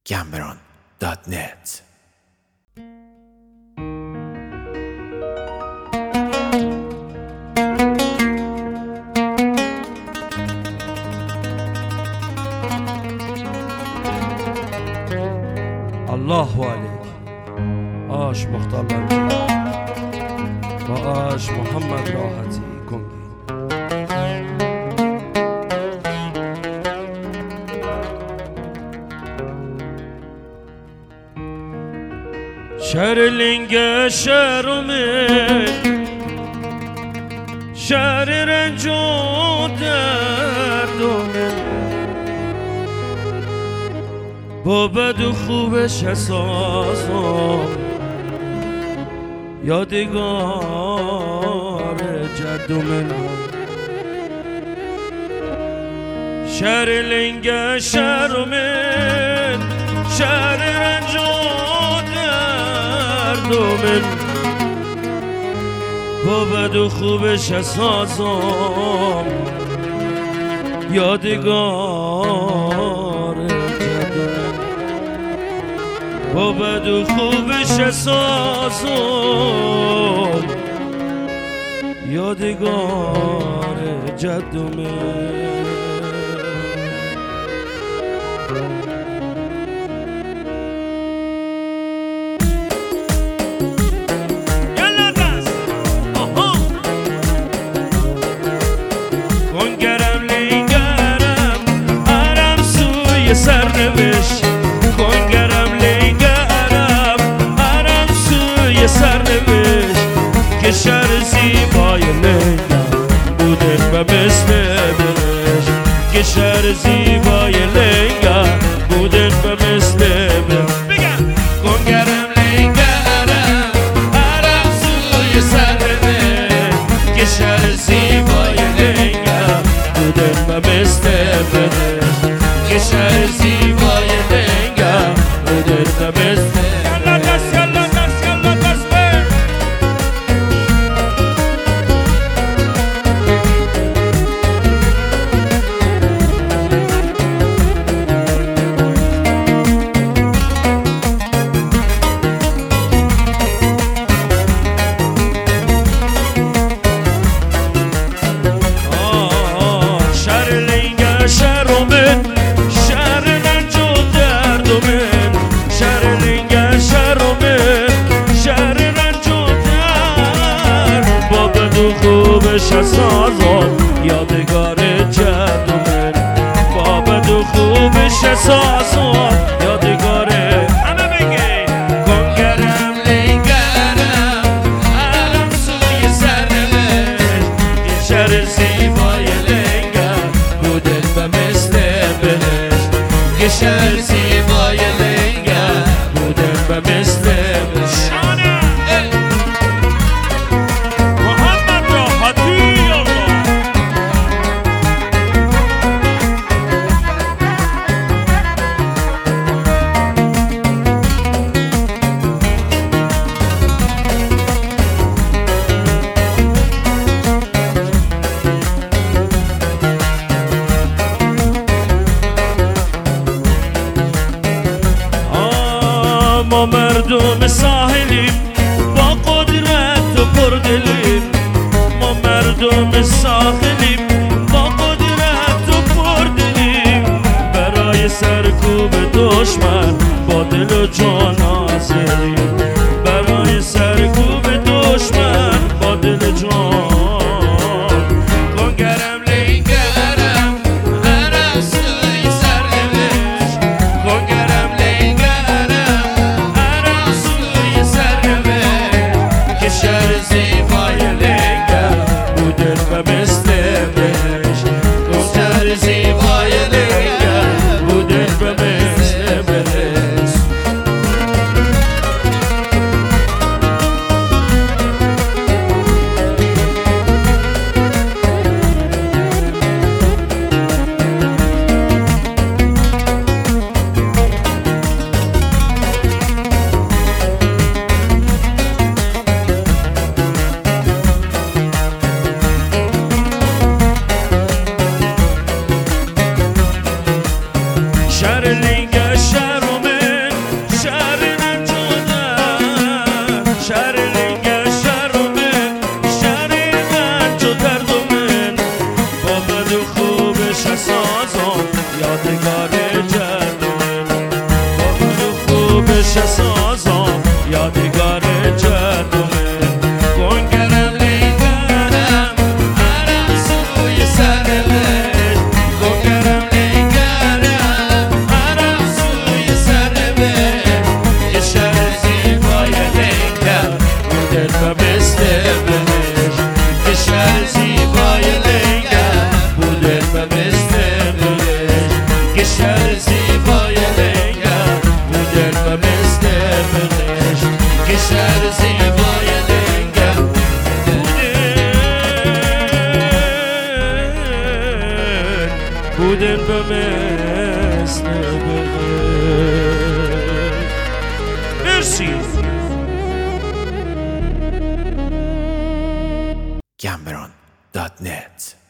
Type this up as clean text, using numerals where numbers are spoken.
Gamberon.net. الله عليك آش مختار و آش محمد راحتی کنگی. شهر لنگ شهرمه، شهر رنج و دردونه، با بد و خوبش حساسم یادگار جد و من. شهر لنگ شهرمه، شهر رنج و درد و من، با بد و خوبش حساسم یادگار جد و من، با بد و خوبش حساسم یادگار جد و من. سرنوشت کنگرم لنگرم هرم سوی سرنوشت که شهر زیبای لنگم بوده و مثل برش، که شهر زیبای لنگم بوده و مثل برش. بگم کنگرم لنگرم هرم سوی سرنوشت که شهر زیبای لنگم بوده و مثل برش، که شهر زیبای لنگم بوده و مثل. یالا دست یالا دست یالا دست شهر لنگ شهرمه، شهر رنج و درد و من، شهر لنگ شهرمه، شهر رنج و درد، با بد و خوبش حساسم یادگار جد و من، با بد و خوبش حساسم یادگار. همه بگی کنگرم لنگرم هرم سوی سرنوشت که شهر زیبای لنگم بوده و مثل بهش، که شهر زیبای لنگم بوده و مثل بهش. محمد راحتی الله. ما مردم ساحلیم با قدرت و پردلیم، ما مردم ساحلیم با قدرت و پردلیم، برای سرکوب دشمن با دل و جان حاضریم، برای سرکوب دشمن با دل و جان. کنگرم لنگرم هرم سوی سرنوشت، کنگرم که شهر زیبای لنگم بوده و مثل بهش، که شهر زیبای لنگم بوده و مثل بهش. نقش سازم یادگار جدومه گنگرم لیگرم عرب سوی سربت گنگرم لیگرم عرب سوی سربت یه شهر زیبای لنگر بودن و مثل بهش یه شهر زیبای لنگر بودن و مثل بهش یه شهر زیبای لنگر بودن و مثل بهش یه شهر زیبای لنگر بودن و مثل بهش مرسی Cameron.net